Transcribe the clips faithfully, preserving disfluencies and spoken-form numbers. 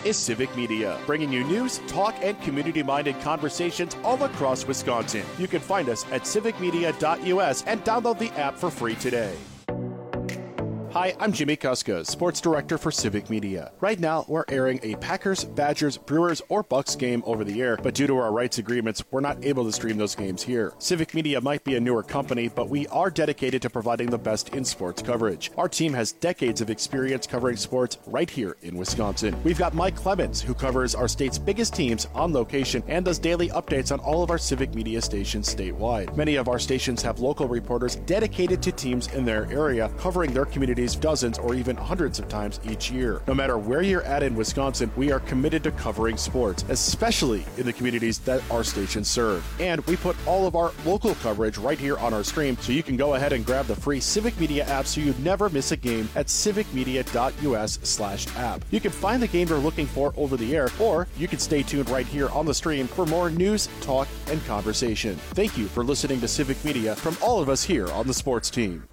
is Civic Media, bringing you news, talk, and community-minded conversations all across Wisconsin. You can find us at civic media dot U S and download the app for free today. Hi, I'm Jimmy Kuska, Sports Director for Civic Media. Right now, we're airing a Packers, Badgers, Brewers, or Bucks game over the air, but due to our rights agreements, we're not able to stream those games here. Civic Media might be a newer company, but we are dedicated to providing the best in sports coverage. Our team has decades of experience covering sports right here in Wisconsin. We've got Mike Clemens, who covers our state's biggest teams on location and does daily updates on all of our Civic Media stations statewide. Many of our stations have local reporters dedicated to teams in their area, covering their communities dozens or even hundreds of times each year. No matter where you're at in Wisconsin, we are committed to covering sports, especially in the communities that our stations serve. And we put all of our local coverage right here on our stream, so you can go ahead and grab the free Civic Media app so you never miss a game at civic media dot U S slash app. You can find the game you're looking for over the air, or you can stay tuned right here on the stream for more news, talk, and conversation. Thank you for listening to Civic Media from all of us here on the sports team.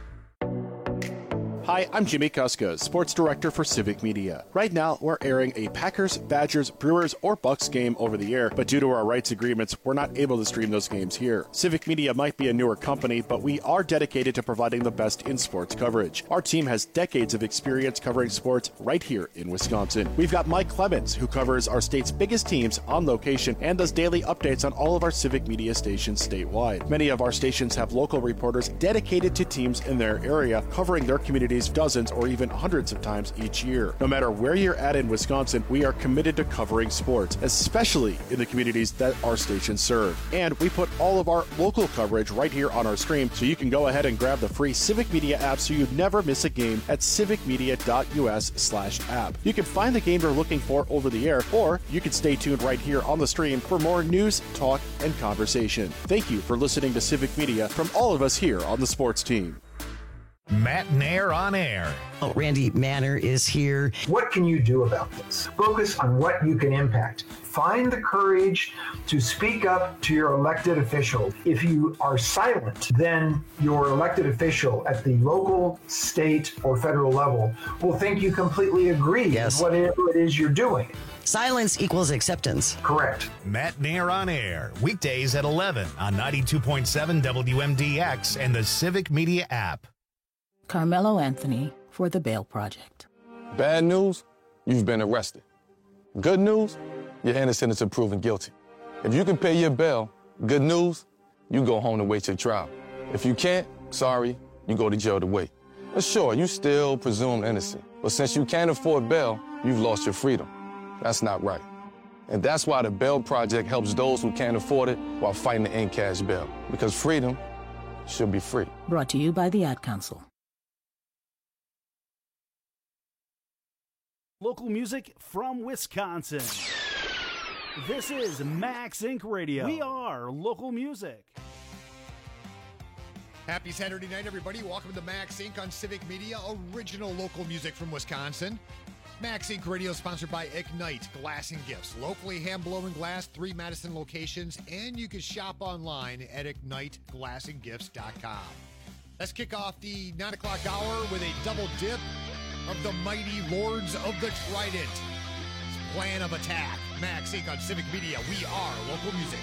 Hi, I'm Jimmy Kuska, Sports Director for Civic Media. Right now, we're airing a Packers, Badgers, Brewers, or Bucks game over the air, but due to our rights agreements, we're not able to stream those games here. Civic Media might be a newer company, but we are dedicated to providing the best in sports coverage. Our team has decades of experience covering sports right here in Wisconsin. We've got Mike Clemens, who covers our state's biggest teams on location and does daily updates on all of our Civic Media stations statewide. Many of our stations have local reporters dedicated to teams in their area, covering their communities dozens or even hundreds of times each year. No matter where you're at in Wisconsin, we are committed to covering sports, especially in the communities that our stations serve. And we put all of our local coverage right here on our stream, so you can go ahead and grab the free Civic Media app so you never miss a game at civic media dot U S slash app. You can find the game you're looking for over the air, or you can stay tuned right here on the stream for more news, talk, and conversation. Thank you for listening to Civic Media from all of us here on the sports team. Matt Nair on air. Oh, Randy Manor is here. What can you do about this? Focus on what you can impact. Find the courage to speak up to your elected official. If you are silent, then your elected official at the local, state, or federal level will think you completely agree yes. with whatever it is you're doing. Silence equals acceptance. Correct. Matt Nair on air. Weekdays at eleven on ninety-two point seven W M D X and the Civic Media app. Carmelo Anthony for the Bail Project. Bad news, you've been arrested. Good news, you're innocent until proven guilty. If you can pay your bail, good news, you go home to wait your trial. If you can't, sorry, you go to jail to wait. But sure, you still presumed innocent. But since you can't afford bail, you've lost your freedom. That's not right. And that's why the Bail Project helps those who can't afford it while fighting to end cash bail. Because freedom should be free. Brought to you by the Ad Council. Local music from Wisconsin. This is Max Incorporated. Radio. We are local music. Happy Saturday night, everybody. Welcome to Max Incorporated on Civic Media, original local music from Wisconsin. Max Incorporated Radio is sponsored by Ignite Glass and Gifts. Locally hand-blown glass, three Madison locations, and you can shop online at ignite glass and gifts dot com. Let's kick off the nine o'clock hour with a double dip of the mighty Lords of the Trident. Plan of attack. Max Incorporated on Civic Media. We are local music.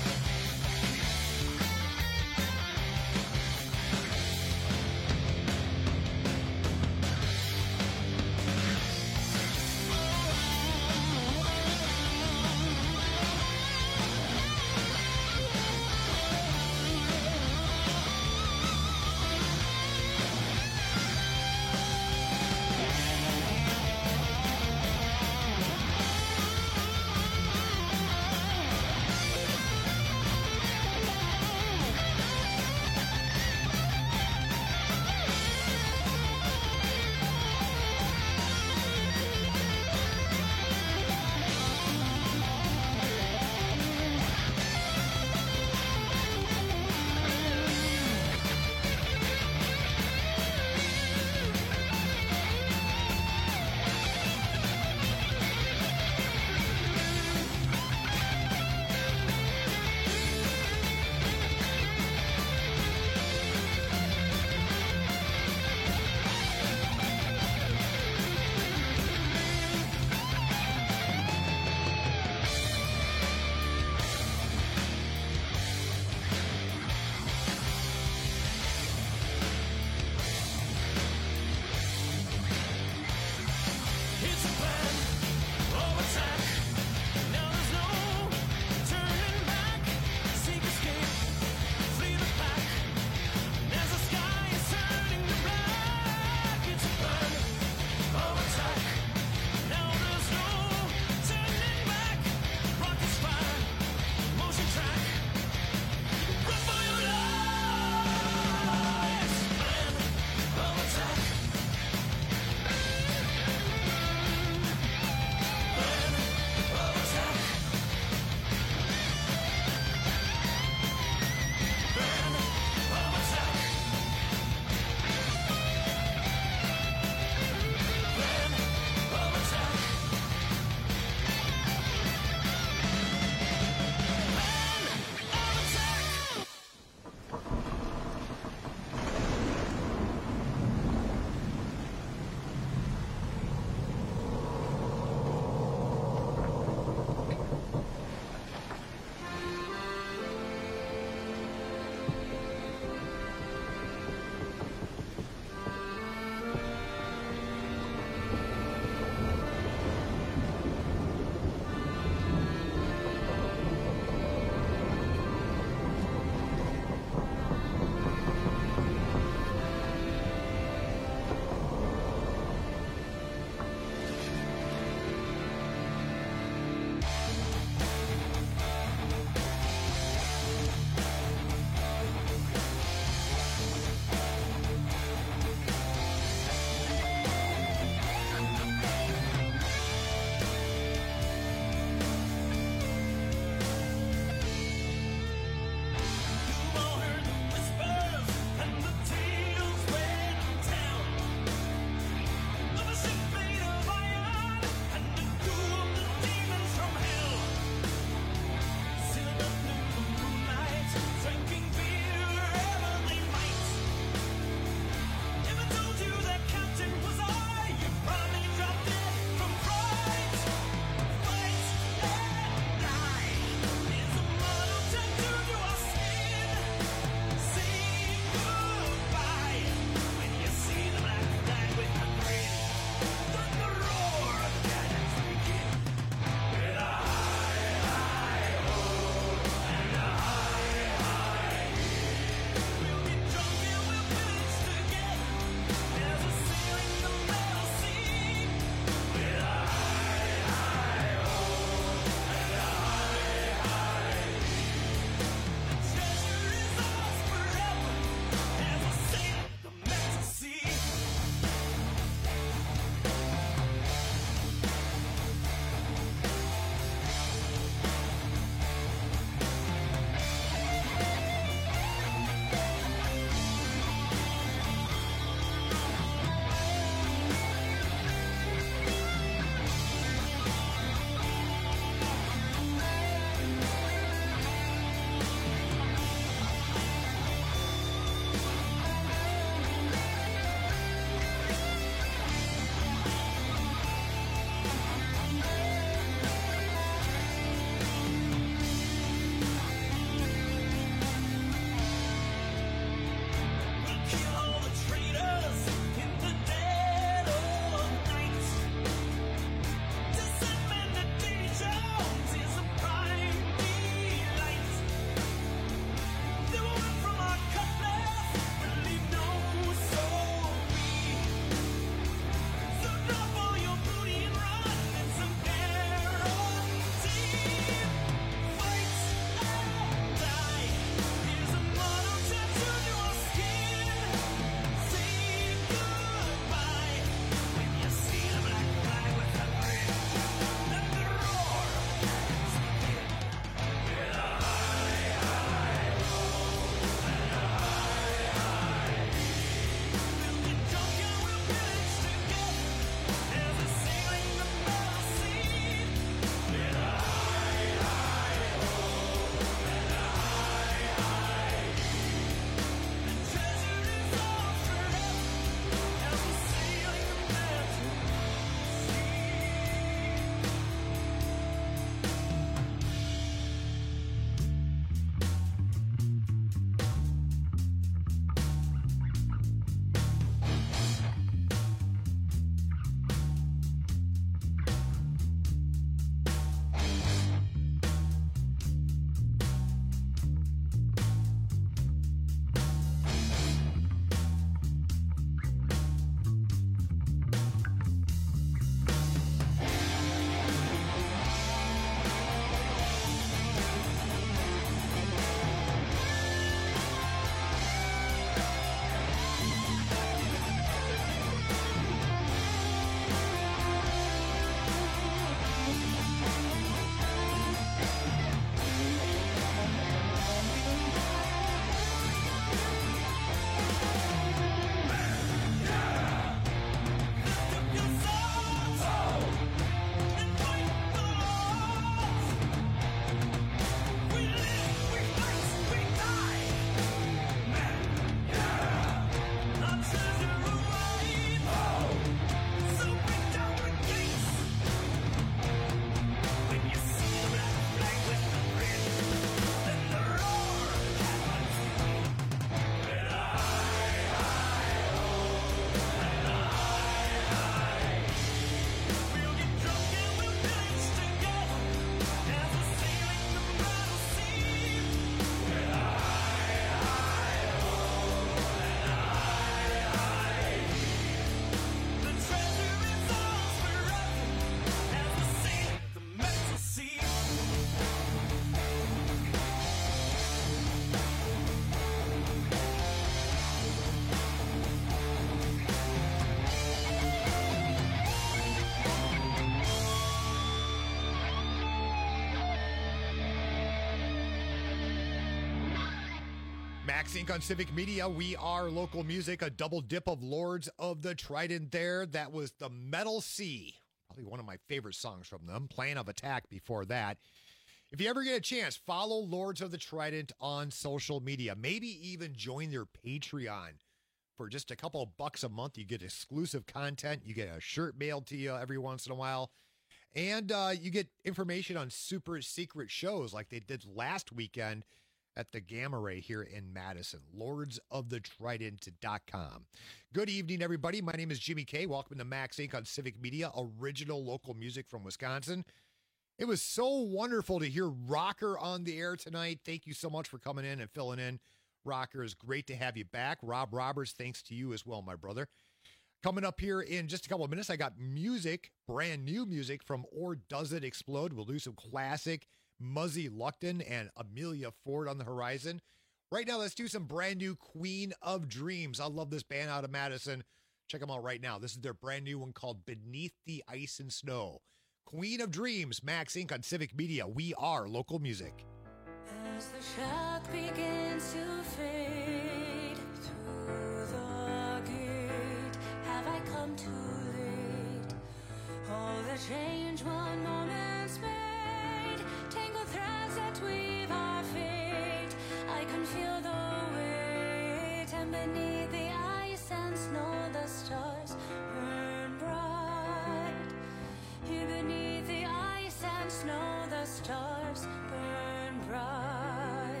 Max Incorporated on Civic Media. We are local music, a double dip of Lords of the Trident there. That was the Metal Sea. Probably one of my favorite songs from them. Plan of Attack before that. If you ever get a chance, follow Lords of the Trident on social media. Maybe even join their Patreon. For just a couple of bucks a month, you get exclusive content. You get a shirt mailed to you every once in a while. And uh, you get information on super secret shows like they did last weekend at the Gamma Ray here in Madison. lords of the trident dot com. Good evening, everybody. My name is Jimmy K. Welcome to Max Incorporated on Civic Media, original local music from Wisconsin. It was so wonderful to hear Rocker on the air tonight. Thank you so much for coming in and filling in. Rocker, is great to have you back. Rob Roberts, thanks to you as well, my brother. Coming up here in just a couple of minutes, I got music, brand new music from Or Does It Explode. We'll do some classic Muzzy Luckton and Amelia Ford on the horizon. Right now, let's do some brand new Queen of Dreams. I love this band out of Madison. Check them out right now. This is their brand new one called Beneath the Ice and Snow. Queen of Dreams, Max Incorporated on Civic Media. We are local music. As the shock begins to fade through the gate, have I come too late? All the change one moment's made, tangled threads that weave our fate. I can feel the weight, and beneath the ice and snow, the stars burn bright. Here beneath the ice and snow, the stars burn bright.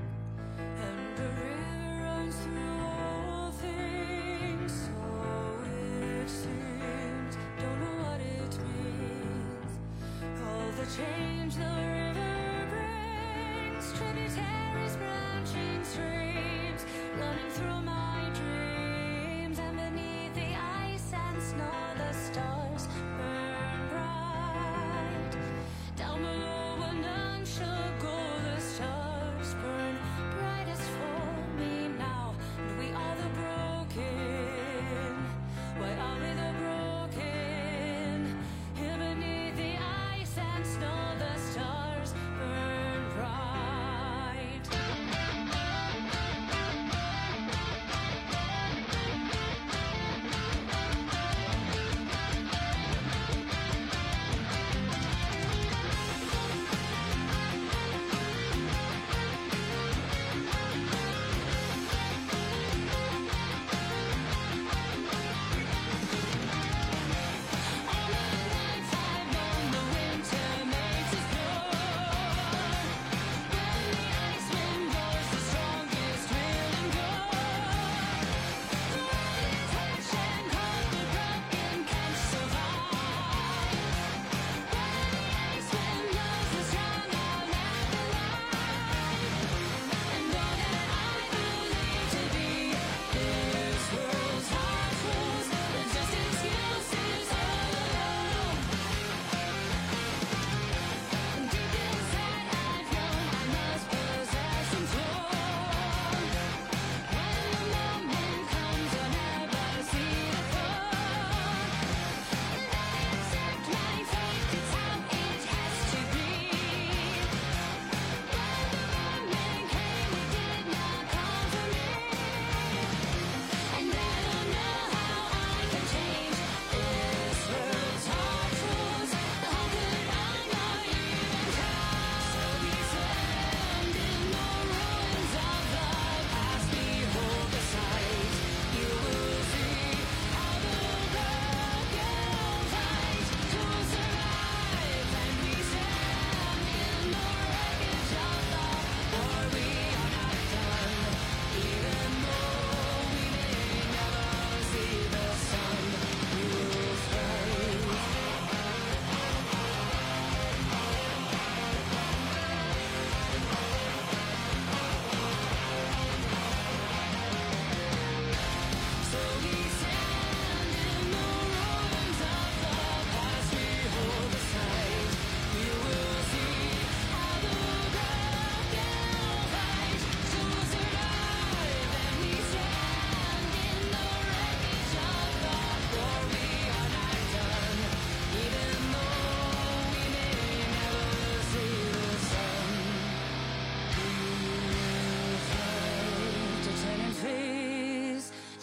And the river runs through all things, so it seems. Don't know what it means. All the change the river brings, tributaries, branching streams, running through my dreams. And beneath the ice and snow, the stars burn bright. Down below, when none shall go, the stars burn brightest for me now. And we are the broken. Why are we the broken? Here beneath the ice and snow, the stars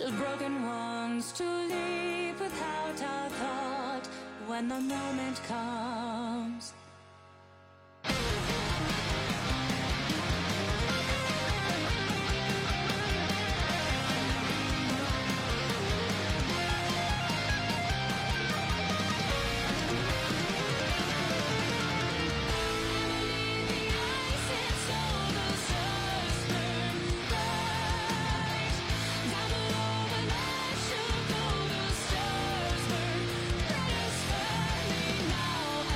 just broken ones to leave without a thought when the moment comes. Now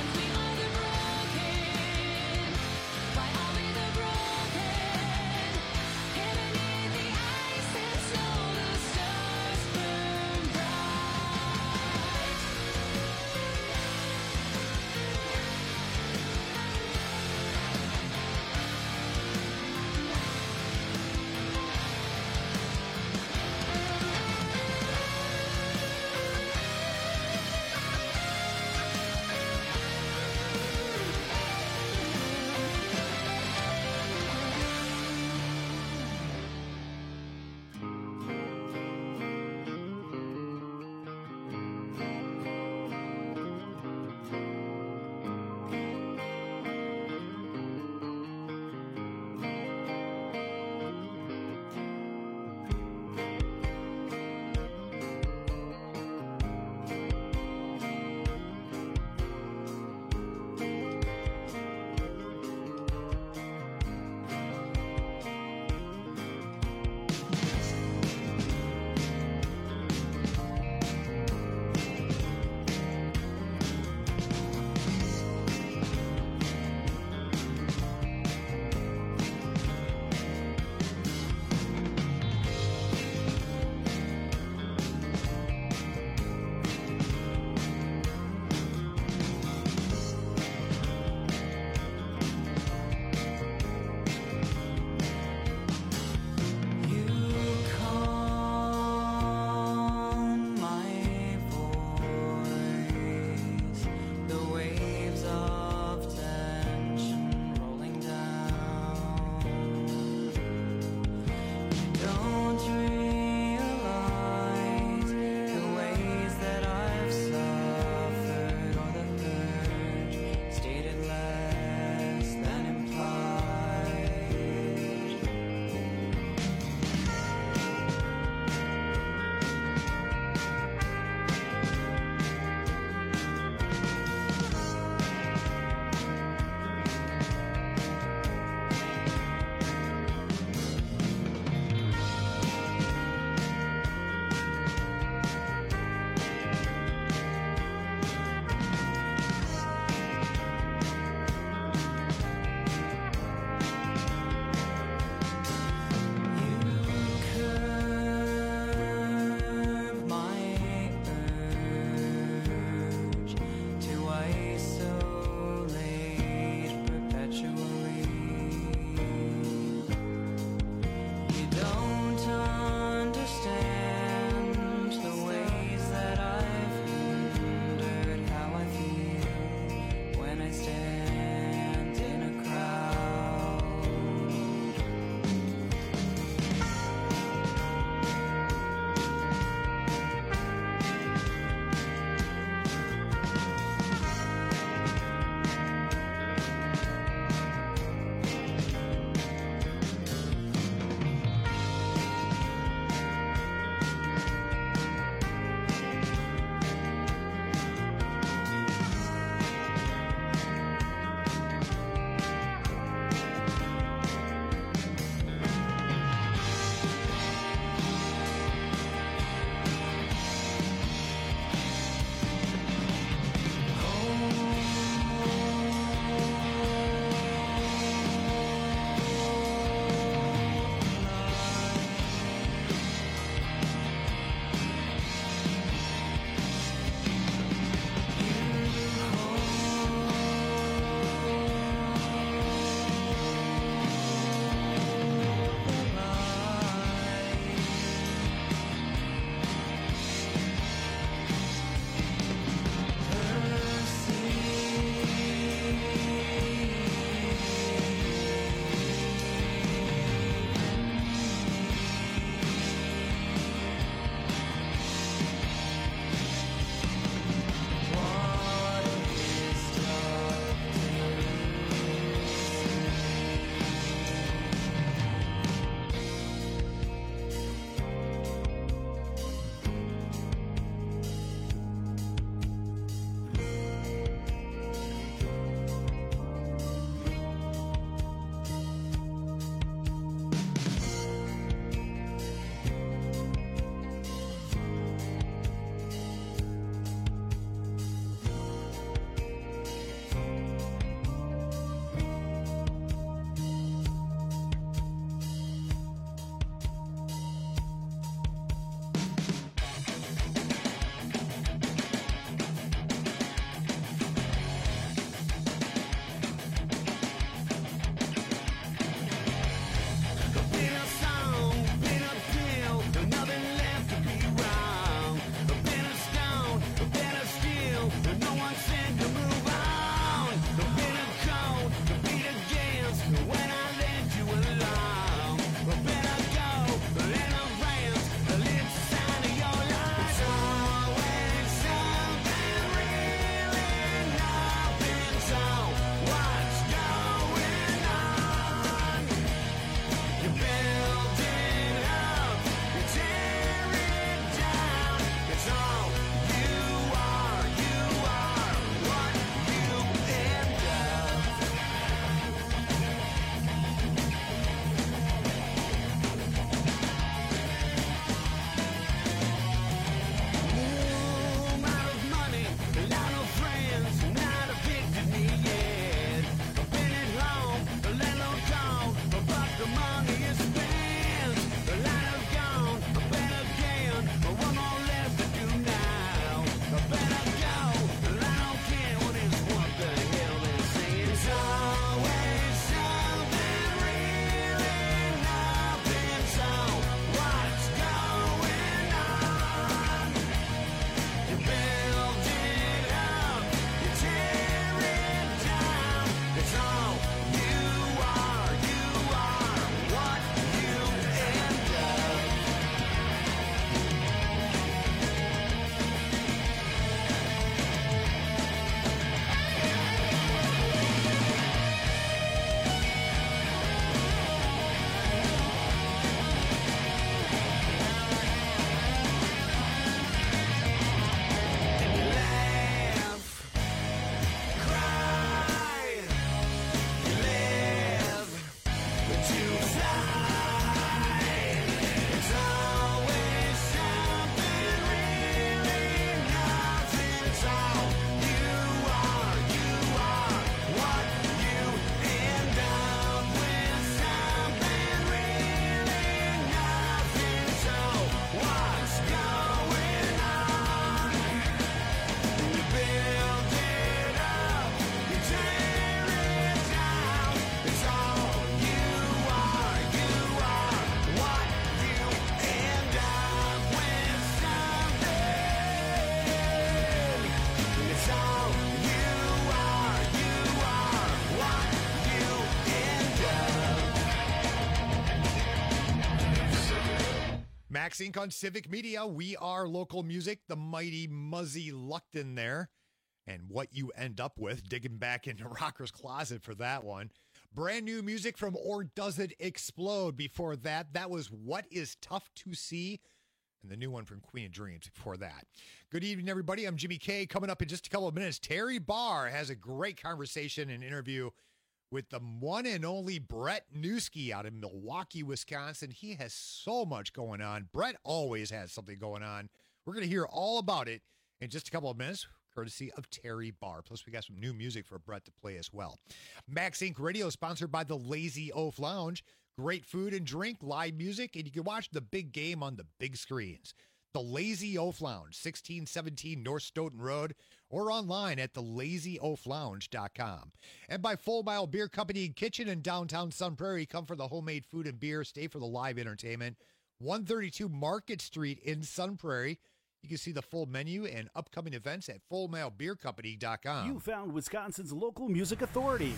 Max Incorporated on Civic Media. We are local music, the mighty Muzzy Luckton there. And what you end up with, digging back into Rocker's Closet for that one. Brand new music from Or Does It Explode. Before that, that was What Is Tough to See. And the new one from Queen of Dreams before that. Good evening, everybody. I'm Jimmy K. Coming up in just a couple of minutes, Terry Barr has a great conversation and interview with the one and only Brett Newski out in Milwaukee, Wisconsin. He has so much going on. Brett always has something going on. We're going to hear all about it in just a couple of minutes, courtesy of Terry Barr. Plus, we got some new music for Brett to play as well. Max Inc Radio is sponsored by the Lazy Oaf Lounge. Great food and drink, live music, and you can watch the big game on the big screens. The Lazy Oaf Lounge, sixteen seventeen North Stoughton Road, or online at the lazy oaf lounge dot com. And by Full Mile Beer Company and Kitchen in downtown Sun Prairie. Come for the homemade food and beer. Stay for the live entertainment. one thirty-two Market Street in Sun Prairie. You can see the full menu and upcoming events at full mile beer company dot com. You found Wisconsin's local music authority.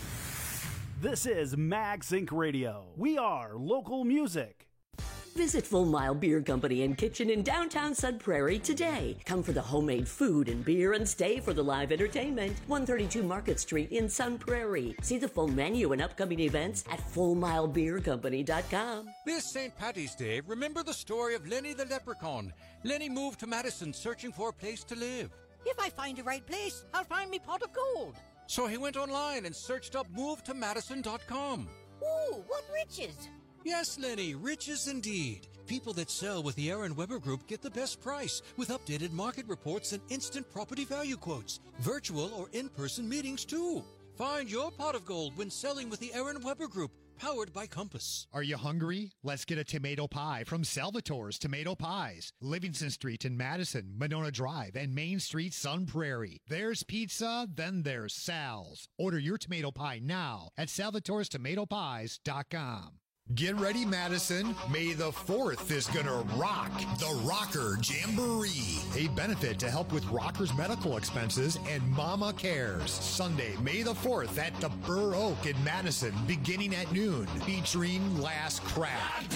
This is Max Incorporated. Radio. We are local music. Visit Full Mile Beer Company and Kitchen in downtown Sun Prairie today. Come for the homemade food and beer and stay for the live entertainment. one thirty-two Market Street in Sun Prairie. See the full menu and upcoming events at full mile beer company dot com. This Saint Patty's Day, remember the story of Lenny the Leprechaun. Lenny moved to Madison searching for a place to live. If I find the right place, I'll find me pot of gold. So he went online and searched up move to madison dot com. Ooh, what riches! Yes, Lenny, riches indeed. People that sell with the Aaron Weber Group get the best price with updated market reports and instant property value quotes. Virtual or in-person meetings, too. Find your pot of gold when selling with the Aaron Weber Group, powered by Compass. Are you hungry? Let's get a tomato pie from Salvatore's Tomato Pies. Livingston Street in Madison, Monona Drive, and Main Street, Sun Prairie. There's pizza, then there's Sal's. Order your tomato pie now at salvatores tomato pies dot com. Get ready, Madison. May the fourth is gonna rock. The Rocker Jamboree, a benefit to help with rockers' medical expenses and Mama Cares. Sunday, May the fourth at the Burr Oak in Madison, beginning at noon, featuring Last Crack,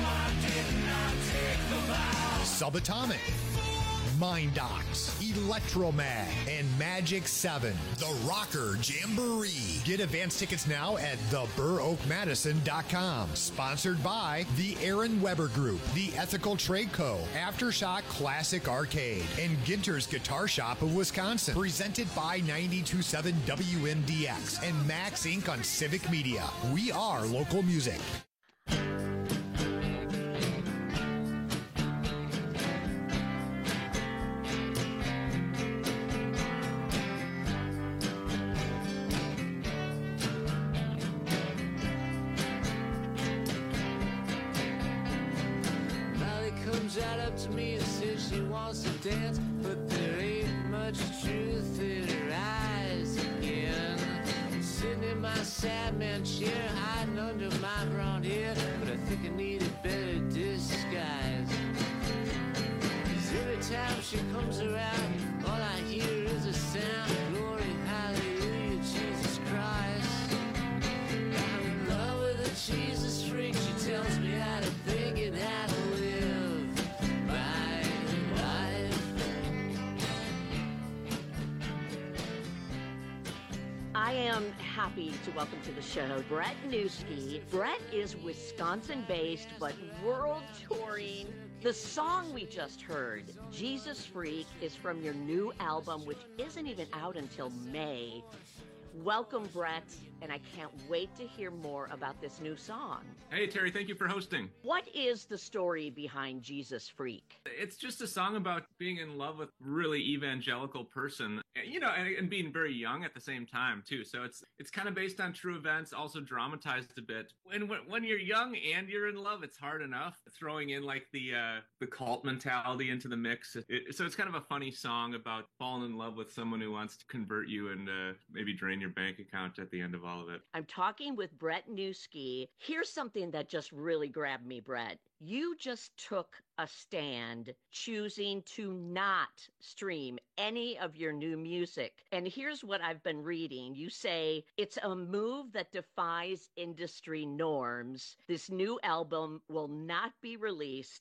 Subatomic, Mind Docs, Electromag, and Magic seven. The Rocker Jamboree. Get advance tickets now at the burr oak madison dot com. Sponsored by the Aaron Weber Group, the Ethical Trade Co., Aftershock Classic Arcade, and Ginter's Guitar Shop of Wisconsin. Presented by ninety-two point seven W M D X and Max Incorporated on Civic Media. We are local music. Dance, but there ain't much truth in her eyes again. Sitting in my sad man chair, hiding under my brown hair, but I think I need a better disguise. 'Cause every time she comes around, all I hear is a sound, glory, hallelujah, Jesus Christ. I'm in love with a Jesus freak, she tells me how to think and how to live. I am happy to welcome to the show Brett Newski. Brett is Wisconsin-based, but world-touring. The song we just heard, Jesus Freak, is from your new album, which isn't even out until May. Welcome, Brett, and I can't wait to hear more about this new song. Hey, Terry, thank you for hosting. What is the story behind Jesus Freak? It's just a song about being in love with a really evangelical person, you know, and, and being very young at the same time, too. So it's it's kind of based on true events, also dramatized a bit. And when, when you're young and you're in love, it's hard enough throwing in, like, the uh, the cult mentality into the mix. It, so it's kind of a funny song about falling in love with someone who wants to convert you and uh, maybe drain your bank account at the end of all of it. I'm talking with Brett Newski. Here's something that just really grabbed me, Brett. You just took a stand choosing to not stream any of your new music. And here's what I've been reading. You say, it's a move that defies industry norms. This new album will not be released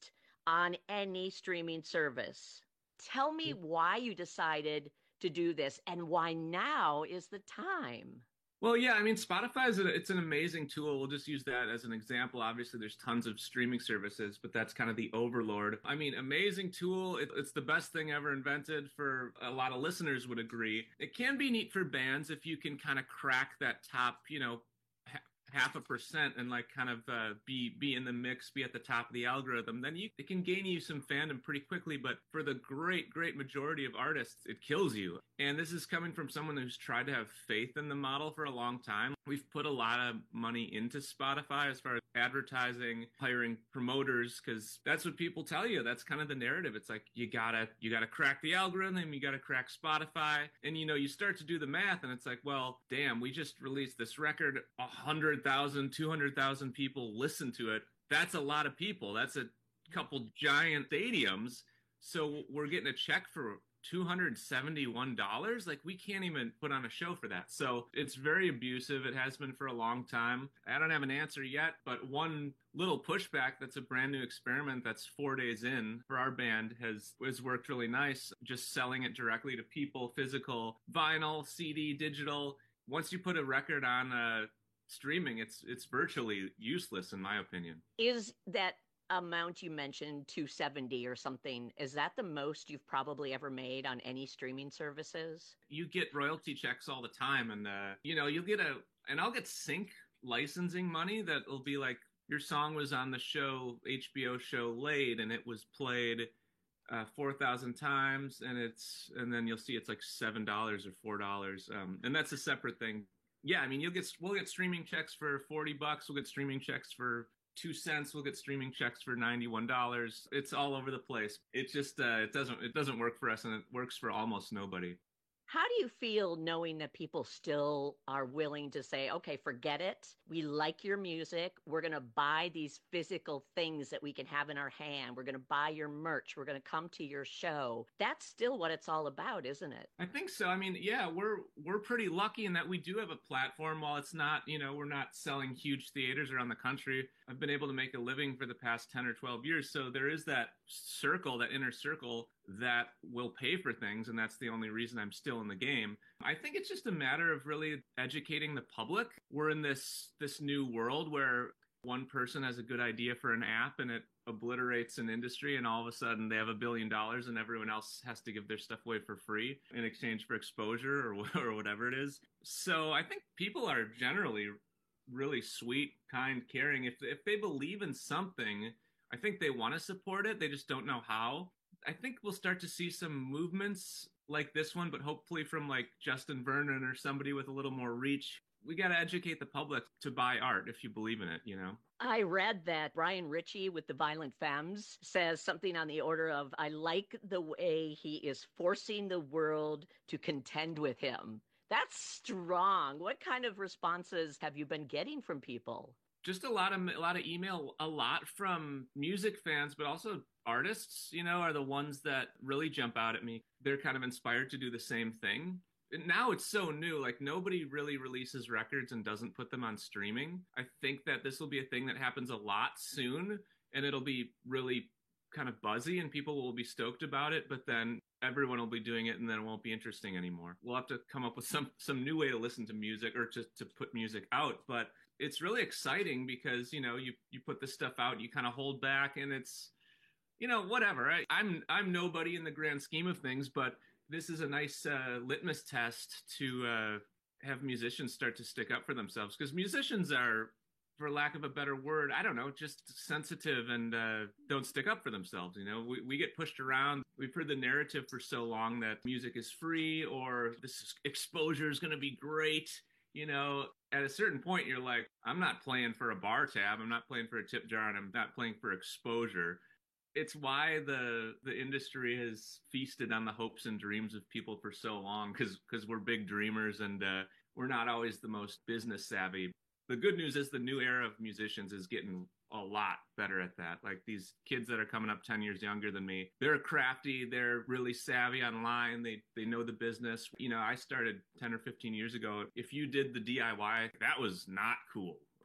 on any streaming service. Tell me why you decided to do this and why now is the time. Well, yeah, I mean, Spotify is a, it's an amazing tool. We'll just use that as an example. Obviously, there's tons of streaming services, but that's kind of the overlord. I mean, amazing tool. It, it's the best thing ever invented. For a lot of listeners would agree. It can be neat for bands if you can kind of crack that top, you know, half a percent and like kind of uh, be be in the mix, be at the top of the algorithm, then you it can gain you some fandom pretty quickly. But for the great, great majority of artists, it kills you. And this is coming from someone who's tried to have faith in the model for a long time. We've put a lot of money into Spotify as far as advertising, hiring promoters, because that's what people tell you. That's kind of the narrative. It's like, you gotta, you gotta crack the algorithm, you gotta crack Spotify. And, you know, you start to do the math and it's like, well, damn, we just released this record, one hundred thousand, two hundred thousand people listen to it. That's a lot of people. That's a couple giant stadiums. So we're getting a check for two hundred seventy-one dollars. Like, we can't even put on a show for that. So it's very abusive. It has been for a long time. I don't have an answer yet, but one little pushback that's a brand new experiment that's four days in for our band has, has worked really nice. Just selling it directly to people, physical, vinyl, C D, digital. Once you put a record on uh, streaming, it's it's virtually useless, in my opinion. Is that amount you mentioned, two hundred seventy or something, is that the most you've probably ever made on any streaming services? You get royalty checks all the time, and uh, you know, you'll get a, and I'll get sync licensing money that will be like, your song was on the show, H B O show Laid, and it was played uh, four thousand times, and it's, and then you'll see it's like seven dollars or four dollars, um, and that's a separate thing. Yeah, I mean, you'll get, we'll get streaming checks for forty bucks. We'll get streaming checks for two cents. We'll get streaming checks for ninety-one dollars. It's all over the place. It just, uh, it doesn't, it doesn't work for us, and it works for almost nobody. How do you feel knowing that people still are willing to say, okay, forget it. We like your music. We're going to buy these physical things that we can have in our hand. We're going to buy your merch. We're going to come to your show. That's still what it's all about, isn't it? I think so. I mean, yeah, we're we're pretty lucky in that we do have a platform. While it's not, you know, we're not selling huge theaters around the country. I've been able to make a living for the past ten or twelve years. So there is that circle, that inner circle that will pay for things, and that's the only reason I'm still in the game. I think it's just a matter of really educating the public. We're in this this new world where one person has a good idea for an app and it obliterates an industry, and all of a sudden they have a billion dollars and everyone else has to give their stuff away for free in exchange for exposure or, or whatever it is. So I think people are generally really sweet, kind, caring. If if they believe in something, I think they want to support it. They just don't know how. I think we'll start to see some movements like this one, but hopefully from like Justin Vernon or somebody with a little more reach. We got to educate the public to buy art if you believe in it, you know? I read that Brian Ritchie with the Violent Femmes says something on the order of, I like the way he is forcing the world to contend with him. That's strong. What kind of responses have you been getting from people? Just a lot of a lot of email, a lot from music fans, but also artists, you know, are the ones that really jump out at me. They're kind of inspired to do the same thing. And now it's so new, like nobody really releases records and doesn't put them on streaming. I think that this will be a thing that happens a lot soon, and it'll be really kind of buzzy and people will be stoked about it, but then everyone will be doing it and then it won't be interesting anymore. We'll have to come up with some some new way to listen to music or to, to put music out. But it's really exciting because, you know, you, you put this stuff out, you kind of hold back, and it's, you know, whatever. I, I'm I'm nobody in the grand scheme of things, but this is a nice uh, litmus test to uh, have musicians start to stick up for themselves, because musicians are, for lack of a better word, I don't know, just sensitive and uh, don't stick up for themselves. You know, we, we get pushed around. We've heard the narrative for so long that music is free or this exposure is going to be great. You know, at a certain point, you're like, I'm not playing for a bar tab. I'm not playing for a tip jar, and I'm not playing for exposure. It's why the the industry has feasted on the hopes and dreams of people for so long, because because we're big dreamers and uh, we're not always the most business savvy. The good news is the new era of musicians is getting a lot better at that. Like these kids that are coming up ten years younger than me, they're crafty, they're really savvy online, they they know the business. You know, I started ten or fifteen years ago. If you did the D I Y, that was not cool.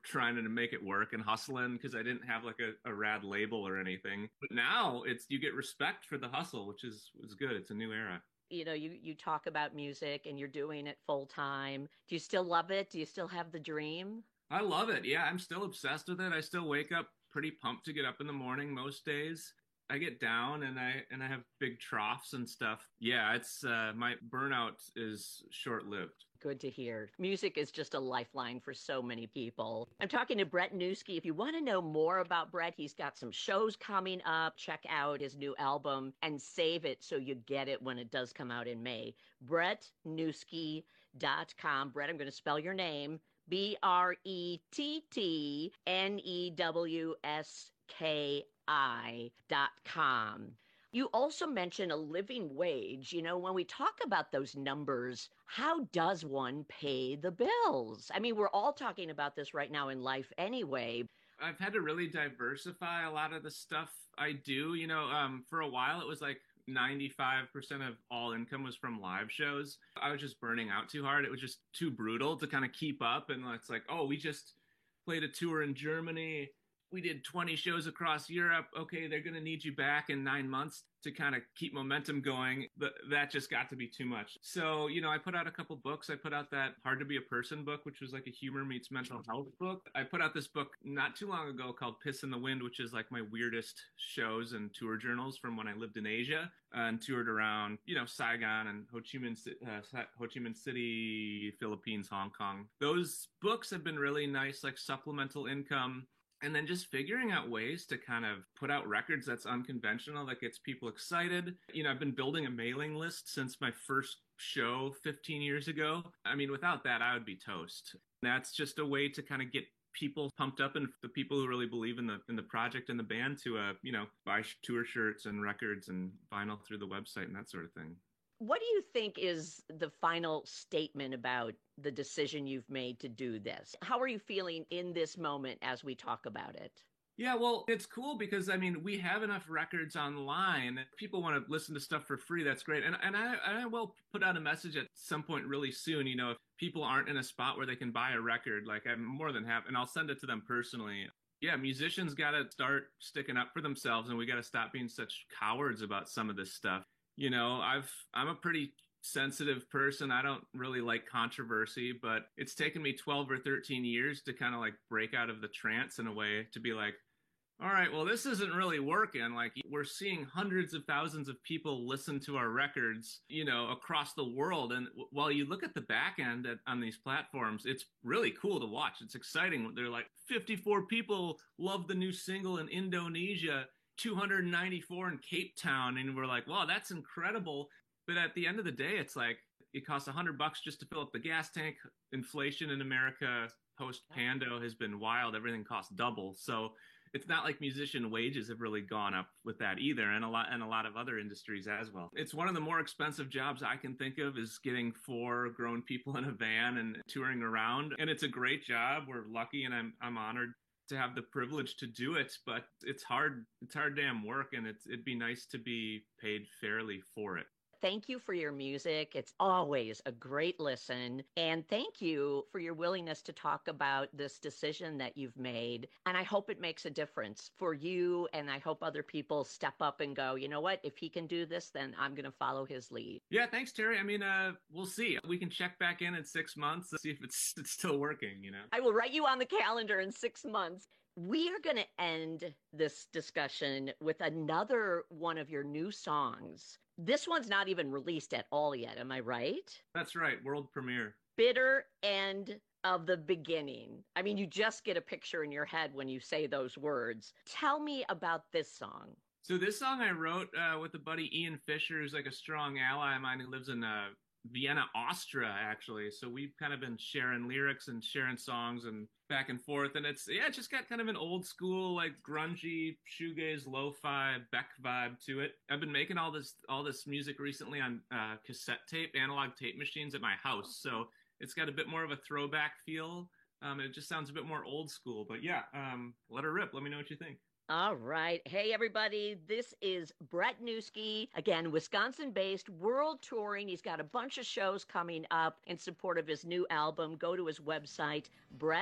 trying to make it work and hustling because I didn't have like a, a rad label or anything. But now it's you get respect for the hustle, which is is good. It's a new era. You know, you, you talk about music and you're doing it full time. Do you still love it? Do you still have the dream? I love it. Yeah, I'm still obsessed with it. I still wake up pretty pumped to get up in the morning most days. I get down and I and I have big troughs and stuff. Yeah, it's uh, my burnout is short-lived. Good to hear. Music is just a lifeline for so many people. I'm talking to Brett Newski. If you want to know more about Brett, he's got some shows coming up. Check out his new album and save it so you get it when it does come out in May. brett newski dot com. Brett, I'm going to spell your name. B R E T T N E W S K I dot com. You also mentioned a living wage. You know, when we talk about those numbers, how does one pay the bills? I mean, we're all talking about this right now in life anyway. I've had to really diversify a lot of the stuff I do. You know, um, for a while it was like ninety-five percent of all income was from live shows. I was just burning out too hard. It was just too brutal to kind of keep up. And it's like, oh, we just played a tour in Germany. We did twenty shows across Europe. Okay, they're going to need you back in nine months to kind of keep momentum going. But that just got to be too much. So, you know, I put out a couple books. I put out that Hard to Be a Person book, which was like a humor meets mental health book. I put out this book not too long ago called Piss in the Wind, which is like my weirdest shows and tour journals from when I lived in Asia and toured around, you know, Saigon and Ho Chi Minh, uh, Ho Chi Minh City, Philippines, Hong Kong. Those books have been really nice, like supplemental income. And then just figuring out ways to kind of put out records that's unconventional, that gets people excited. You know, I've been building a mailing list since my first show fifteen years ago. I mean, without that, I would be toast. That's just a way to kind of get people pumped up and the people who really believe in the in the project and the band to, uh, you know, buy tour shirts and records and vinyl through the website and that sort of thing. What do you think is the final statement about the decision you've made to do this? How are you feeling in this moment as we talk about it? Yeah, well, it's cool because, I mean, we have enough records online. People want to listen to stuff for free. That's great. And and I, I will put out a message at some point really soon. You know, if people aren't in a spot where they can buy a record, like I'm more than happy, and I'll send it to them personally. Yeah, musicians got to start sticking up for themselves, and we got to stop being such cowards about some of this stuff. You know, I've I'm a pretty sensitive person. I don't really like controversy, but it's taken me twelve or thirteen years to kind of like break out of the trance in a way to be like, all right, well, this isn't really working. Like, we're seeing hundreds of thousands of people listen to our records, you know, across the world. And w- while you look at the back end at, on these platforms, it's really cool to watch. It's exciting. They're like fifty-four people love the new single in Indonesia, two hundred ninety-four in Cape Town. And we're like, wow, that's incredible. But at the end of the day, it's like it costs a hundred bucks just to fill up the gas tank. Inflation in America post-Pando has been wild. Everything costs double. So it's not like musician wages have really gone up with that either, and a lot and a lot of other industries as well. It's one of the more expensive jobs I can think of is getting four grown people in a van and touring around. And it's a great job. We're lucky, and I'm I'm honored to have the privilege to do it, but it's hard. It's hard damn work, and it's it'd be nice to be paid fairly for it. Thank you for your music. It's always a great listen. And thank you for your willingness to talk about this decision that you've made. And I hope it makes a difference for you. And I hope other people step up and go, you know what, if he can do this, then I'm going to follow his lead. Yeah, thanks, Terry. I mean, uh, we'll see. We can check back in in six months and see if it's, it's still working, you know? I will write you on the calendar in six months. We are going to end this discussion with another one of your new songs. This one's not even released at all yet. Am I right? That's right. World premiere. Bitter End of the Beginning. I mean, you just get a picture in your head when you say those words. Tell me about this song. So this song I wrote uh, with a buddy, Ian Fisher, who's like a strong ally of mine who lives in uh, Vienna, Austria, actually. So we've kind of been sharing lyrics and sharing songs and back and forth. And it's, yeah, it's just got kind of an old school, like grungy, shoegaze, lo-fi, Beck vibe to it. I've been making all this, all this music recently on uh, cassette tape, analog tape machines at my house. So it's got a bit more of a throwback feel. Um, it just sounds a bit more old school, but yeah, um, let her rip. Let me know what you think. All right. Hey, everybody. This is Brett Newski, again, Wisconsin-based, world touring. He's got a bunch of shows coming up in support of his new album. Go to his website, brett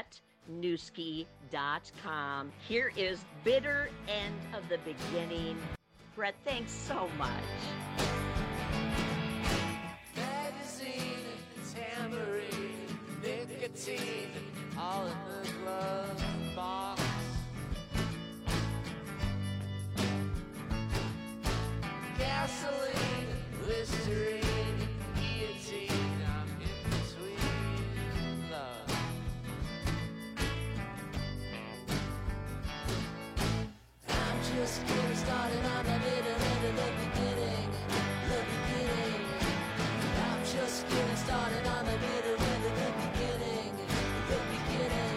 newski dot com. Here is Bitter End of the Beginning. Brett, thanks so much. Magazine, tambourine, nicotine, all in the glove box. Gasoline, Listerine, guillotine, I'm in between love. I'm just getting started on the bitter end of the beginning, the beginning. I'm just getting started on the bitter end of the beginning, the beginning.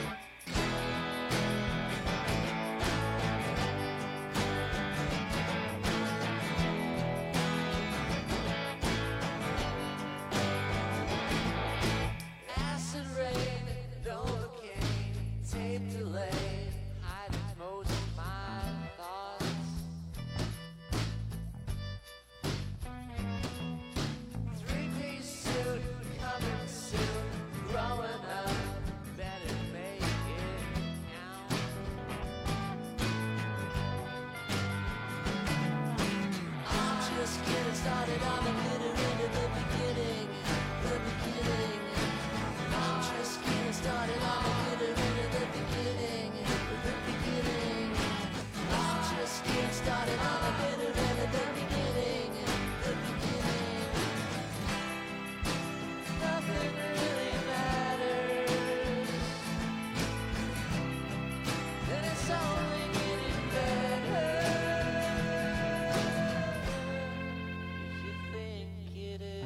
Acid rain, Novocaine, tape delay, hiding most of my thoughts. Three-piece suit, coming soon, growing up, better make it count. I'm just getting started on the bitter end of the beginning, the beginning. I'm just getting started on the bitter end of the beginning, the beginning. I'm just getting started on the bitter end of the beginning, the beginning. Nothing really matters, and it's only getting better. If you think it is.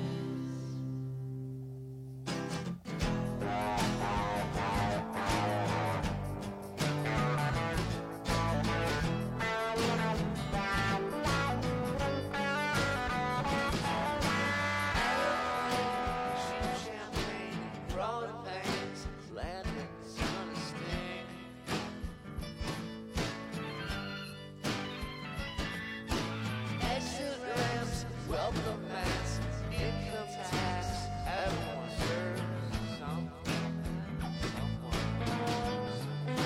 Welcome mats, income tax, everyone serves something, someone.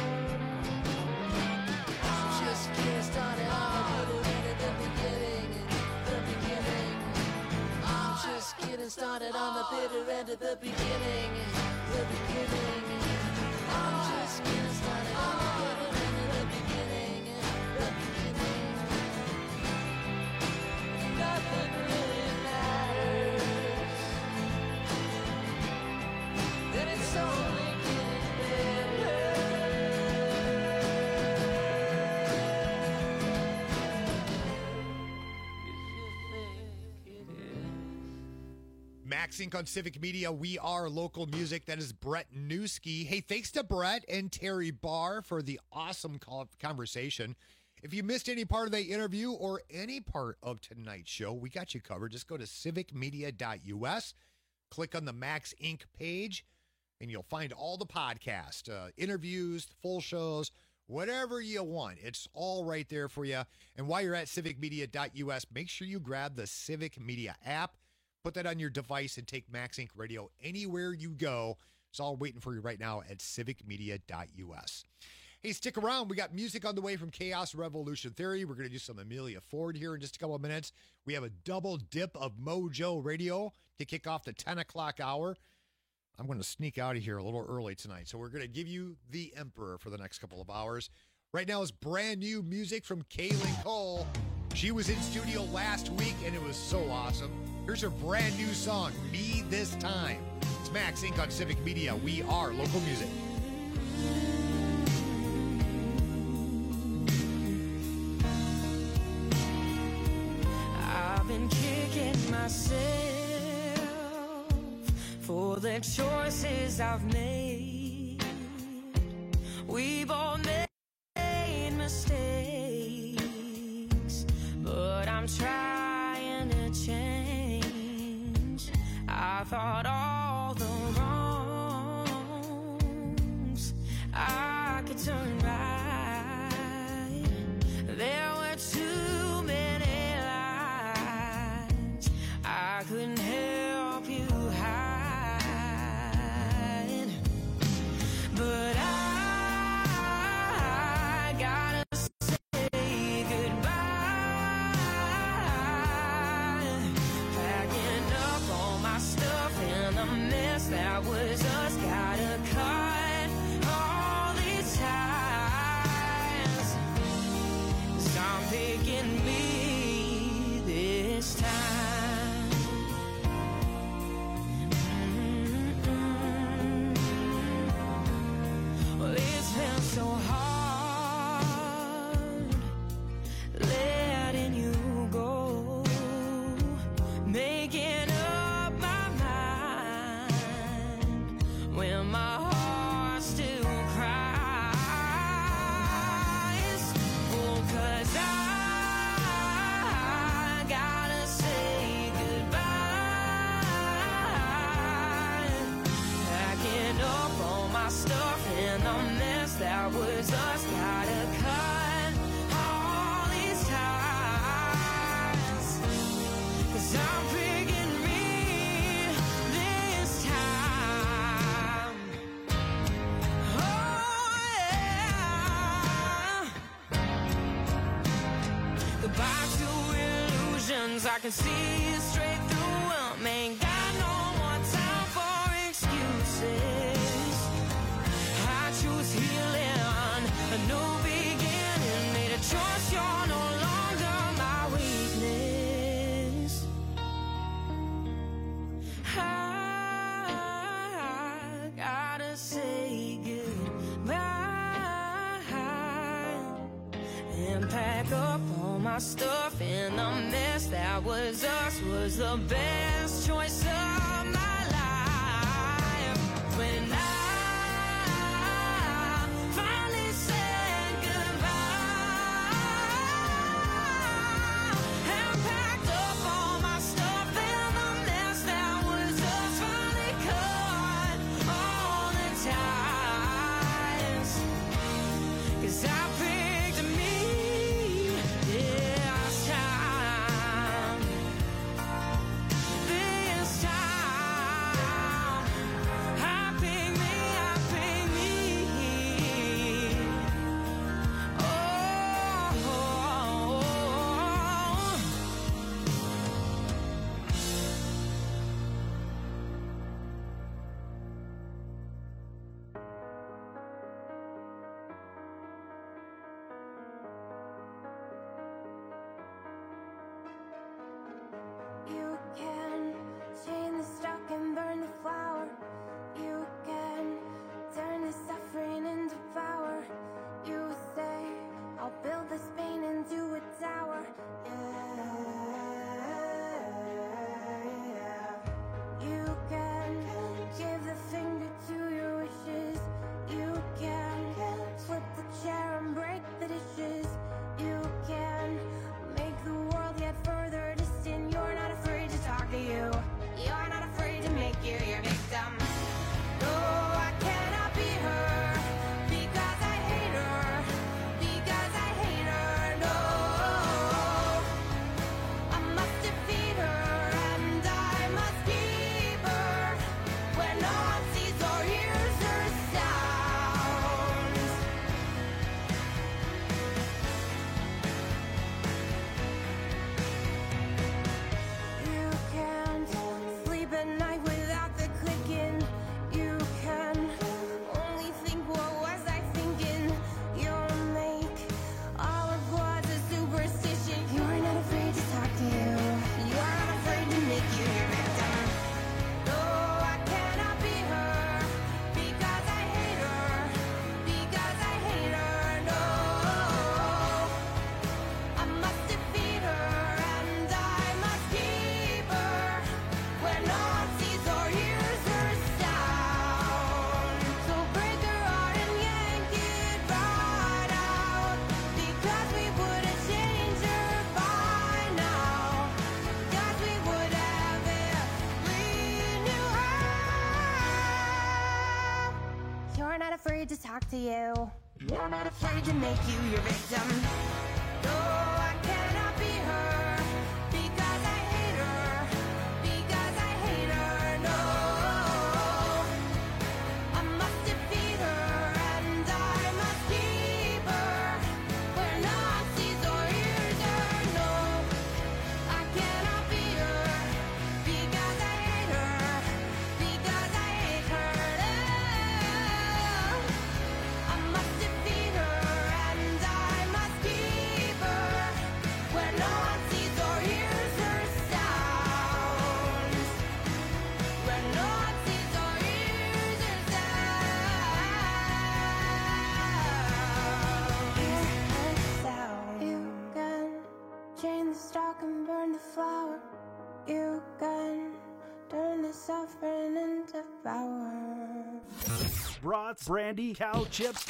I'm just getting started on the bitter end of the beginning, the beginning. I'm just getting started on the bitter end of the beginning, the beginning. I'm just getting started on the bitter end of the beginning, the beginning. Nothing really matters, and it's only getting better. If you think it is. Max Inc on Civic Media. We are local music. That is Brett Newski. Hey, thanks to Brett and Terry Barr for the awesome call- conversation. If you missed any part of the interview or any part of tonight's show, we got you covered. Just go to civic media dot u s, click on the Max Inc page, and you'll find all the podcasts, uh, interviews, full shows, whatever you want. It's all right there for you. And while you're at civic media dot u s, make sure you grab the Civic Media app, put that on your device, and take Max Inc Radio anywhere you go. It's all waiting for you right now at civic media dot u s. Hey, stick around. We got music on the way from Chaos Revolution Theory. We're going to do some Amelia Ford here in just a couple of minutes. We have a double dip of Mojo Radio to kick off the ten o'clock hour. I'm going to sneak out of here a little early tonight, so we're going to give you The Emperor for the next couple of hours. Right now is brand new music from Kaylin Cole. She was in studio last week, and it was so awesome. Here's her brand new song, Me This Time. It's Max Inc on Civic Media. We are local music. I've been kicking myself for the choices I've made. We've all made mistakes, but I'm trying to change. I thought all the wrongs I could turn right. There were too many lies I couldn't help you hide, but I so hard letting you go, making up my mind when my heart still cries. Oh, 'cause I gotta say goodbye, packing up all my stuff in a mess that was us. Gotta cut all these ties, 'cause I'm picking me this time. Oh yeah. Goodbye to illusions, I can see it straight through 'em. Ain't got no more time for excuses. I choose healing, a new beginning, made a choice, you're no longer my weakness. I gotta say goodbye and pack up all my stuff in a mess that was us. Was the best choice of my life. When I finally said goodbye and packed up all my stuff in the mess that was us, finally cut all the ties, 'cause I picked me this time. This time I picked me, I picked me. Oh, oh, oh. You can chain the stock and burn the flower. You can turn the suffering into power. You say, I'll build this pain into a tower. Yeah. You can give the finger to your wishes. You can flip the chair and break the dishes. You can make the world yet further distant. You're not afraid to talk to you. You're not afraid to make you your victim. No, I cannot be her because I hate her. Because I hate her. No, I must defeat her and I must keep her where no one sees or hears her sounds. You can't sleep at night without the clicking. You can only think, what was I thinking? You'll make all of God's a superstition. You're not afraid to talk to you. You're not afraid to make you your victim. No, I cannot be her because I hate her. Because I hate her. No, I must defeat her and I must keep her where no one sees or hears her sound. So break her heart and yank it right out, because we would have changed her by now. 'Cause we would have every new her. You're not afraid to talk to you. You're not afraid to make you your victim. No, I cannot be her because I hate her. Because I hate her. No, I must defeat her and I must keep her where no one sees or hears her. No, I cannot be her because I hate her. Because I hate her. No, I must defeat her and I must keep her brats, brandy, cow chips,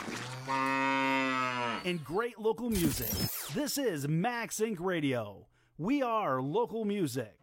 and great local music. This is Max Incorporated. Radio. We are local music.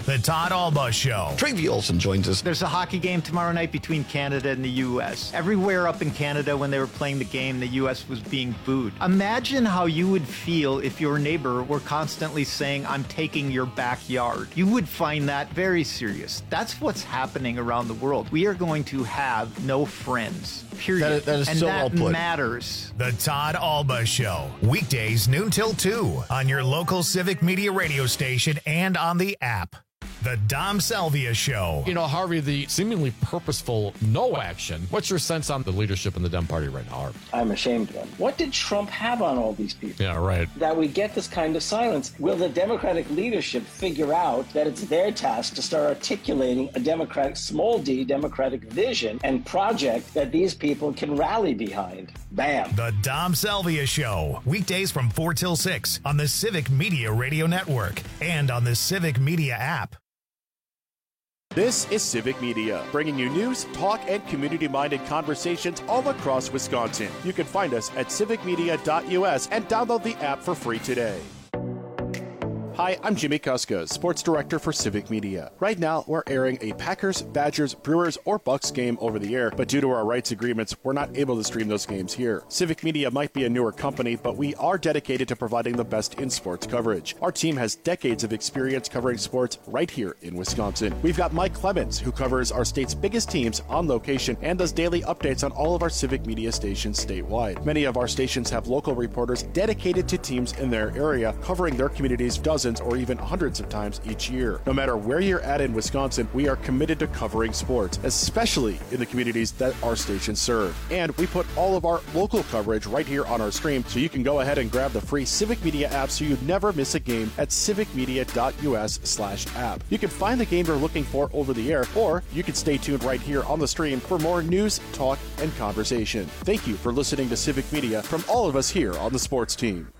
The Todd Alba Show. Travie Olson joins us. There's a hockey game tomorrow night between Canada and the U S. Everywhere up in Canada when they were playing the game, the U S was being booed. Imagine how you would feel if your neighbor were constantly saying, I'm taking your backyard. You would find that very serious. That's what's happening around the world. We are going to have no friends. Period. That is, that is and so that well put. matters. The Todd Alba Show. Weekdays noon till two on your local Civic Media radio station and on the app. The Dom Salvia Show. You know, Harvey, the seemingly purposeful no action. What's your sense on the leadership in the Dem Party right now, Harvey? I'm ashamed of them. What did Trump have on all these people? Yeah, right. That we get this kind of silence. Will the Democratic leadership figure out that it's their task to start articulating a Democratic, small d, Democratic vision and project that these people can rally behind? Bam. The Dom Salvia Show. Weekdays from four till six on the Civic Media Radio Network and on the Civic Media app. This is Civic Media, bringing you news, talk, and community-minded conversations all across Wisconsin. You can find us at civic media dot U S and download the app for free today. Hi, I'm Jimmy Kuska, Sports Director for Civic Media. Right now, we're airing a Packers, Badgers, Brewers, or Bucks game over the air, but due to our rights agreements, we're not able to stream those games here. Civic Media might be a newer company, but we are dedicated to providing the best in sports coverage. Our team has decades of experience covering sports right here in Wisconsin. We've got Mike Clemens, who covers our state's biggest teams on location and does daily updates on all of our Civic Media stations statewide. Many of our stations have local reporters dedicated to teams in their area, covering their communities dozens or even hundreds of times each year. No matter where you're at in Wisconsin, we are committed to covering sports, especially in the communities that our stations serve. And we put all of our local coverage right here on our stream, so you can go ahead and grab the free Civic Media app so you never miss a game at civic media dot U S slash app. You can find the game you're looking for over the air, or you can stay tuned right here on the stream for more news, talk, and conversation. Thank you for listening to Civic Media from all of us here on the sports team.